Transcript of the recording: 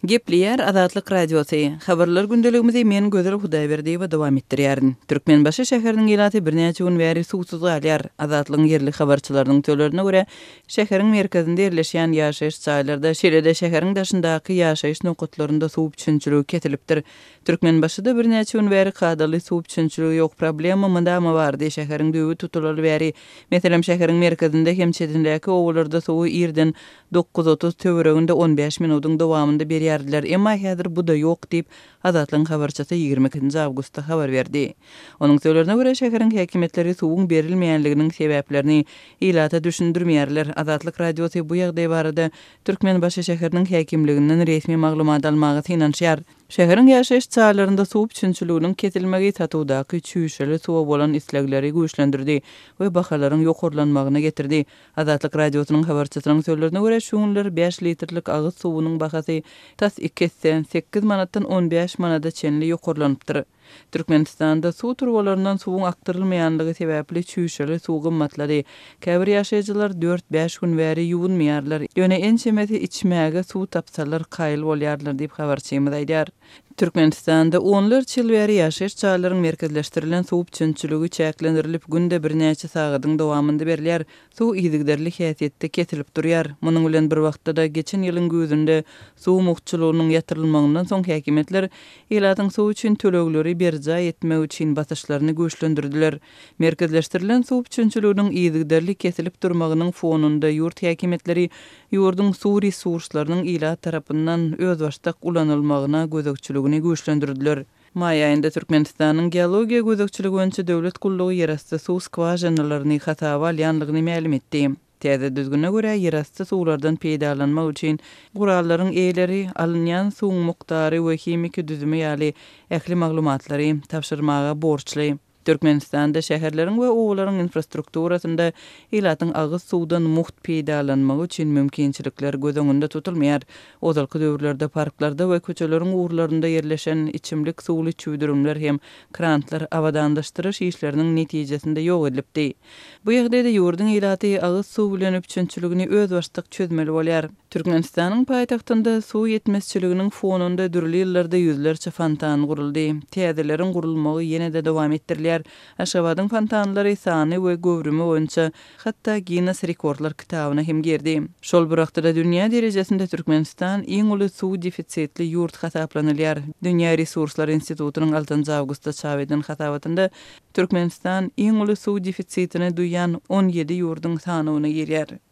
Gepleyer Azatlyk Radiosu. Habarlar gündeligimizi men Gözel Hudaýberdi we dowam etdirýärin. Türkmenbaşy şäheriniň ýylaty birnäçe gün bäri suwsuz galýar. Azatlygyň yerli habarçylarynyň tölerine görä, şäheriň merkezinde ýerleşýän ýaşaýyş çaýlarynda şeýle-de şäheriň daşyndaky ýaşaýyş nokatlarynda suw üçinçiligi ketilipdir. Türkmenbaşyda birnäçe gün bäri kadaly suw üçinçiligi ýok problema mındama bardy. Şäheriň düýbi tutulary bäri. Meselem şäheriň merkezinde hem çetindäki owullarda suw ýerden 9:30 töwereginde 15 minutyň dowamında berýärdiler. Emma häzir bu da ýok diýip Azatlygyň habarçysy 22 awgustda habar berdi. Onuň söýlerine görä şäheriň häkimetleri suwuň berilmeýänliginiň sebäplerini ýylata düşündirmeýärler. Azatlyk Radiosu bu ýagdaý barada Türkmenbaşy şäheriniň häkimliginden resmi maglumat almagy synanýar. Şäheriň ýaşaýyş çaýlarynda suw üçinçiliginiň ketilmegi tatawdaky çüýşeli suwa bolan islegleri güýçlendirdi we bahalaryň ýokurlanmagyna getirdi. Azatlyk Radiosynyň habarçysynyň söýlerine görä şu günler 5 litrlik agyz suwunyň bahasy tas 208 manatdan 15 manada çenli ýokurlanypdyr. Türkmenistanda suw turbalaryndan suwuň aktyrylmaýanlygy sebäpli çüýşeli suw gymmatlady. Käbir ýaşaýjylar 4-5 gün bäri ýuwunmaýarlar. Ýöne en çemeti içmäge suw tapsalar kaýıl bolýarlar diýip habarçymyz aýdýar. Türkmenistanda onlarca ýyl bäri ýaşaýyş çaýlarynyň merkezleşdirilen suw üçinçiligi çäklendirilip günde birnäçe sagatyň dowamında berilýär. Suw ýygyderli häsiýetde ketilip durýar. Munyň bilen bir wagtda geçen ýylyň gözünde suw mukçylygynyň ýatyrylmagyndan soň häkimetler ýylatyň suw üçin tölegleri berja etmek üçin basyşlaryny güýçlendirdiler. Merkezleşdirilen suw üçinçiliginiň ýygyderli kesilip durmagynyň fonunda ýurt häkimetleri ýurdun suw resurslarynyň ýylat tarapyndan öz başda kullanylmagyna gözegçiligini güýçlendirdiler. May aýynda Türkmenistanyň geologiýa gözegçiligi boýunça döwlet gullugy ýerasty suw skwajanalaryny hatawa alýanlygyny ma'lum etdi. Täze düzgüne görä ýerasty suwlardan peýdalanmak üçin gurallaryň eýleri, alynýan suwuň muktary we hemiki düzümi ýaly ähli maglumatlary tapşyrmaga borçly. Türkmenistanda şäherleriň we owularyň infrastrukturasynda ýylatyň agyz suwdan muht peýdalanmagy üçin mümkinçilikler göz öňünde tutulmaýar. Ozalky döwürlerde parklarda we köçeleriň uğurlarynda ýerleşen içimlik suwly çüýdürümler hem krantlar awadandaşdyryş işleriniň netijesinde ýok edilipdi. Bu ýagdaýda ýurdun ýylaty agyz suw bilen üçinçiligini öz başlyk çözmeli bolýar. Türkmenistanyň paýtagtynda suw ýetmezçiliginiň fonunda dürli ýyllarda ýüzlerçe fontan guruldy. Täzeleriň gurulmagy ýene-de dowam etdirilýär. Aşgabatyň fontanlary sany we göwrümi boýunça hatda Guinness rekordlar kitabyna hem girdi. Şol bir wagtda dünýä derejesinde Türkmenistan iň uly suw defisitli ýurt hasaplanylýar. Dünýä Resurslar Institutunyň 6 awgustda çap eden hasabatynda Türkmenistan iň uly suw defisitini duýan 17 ýurdun sanyny girýär.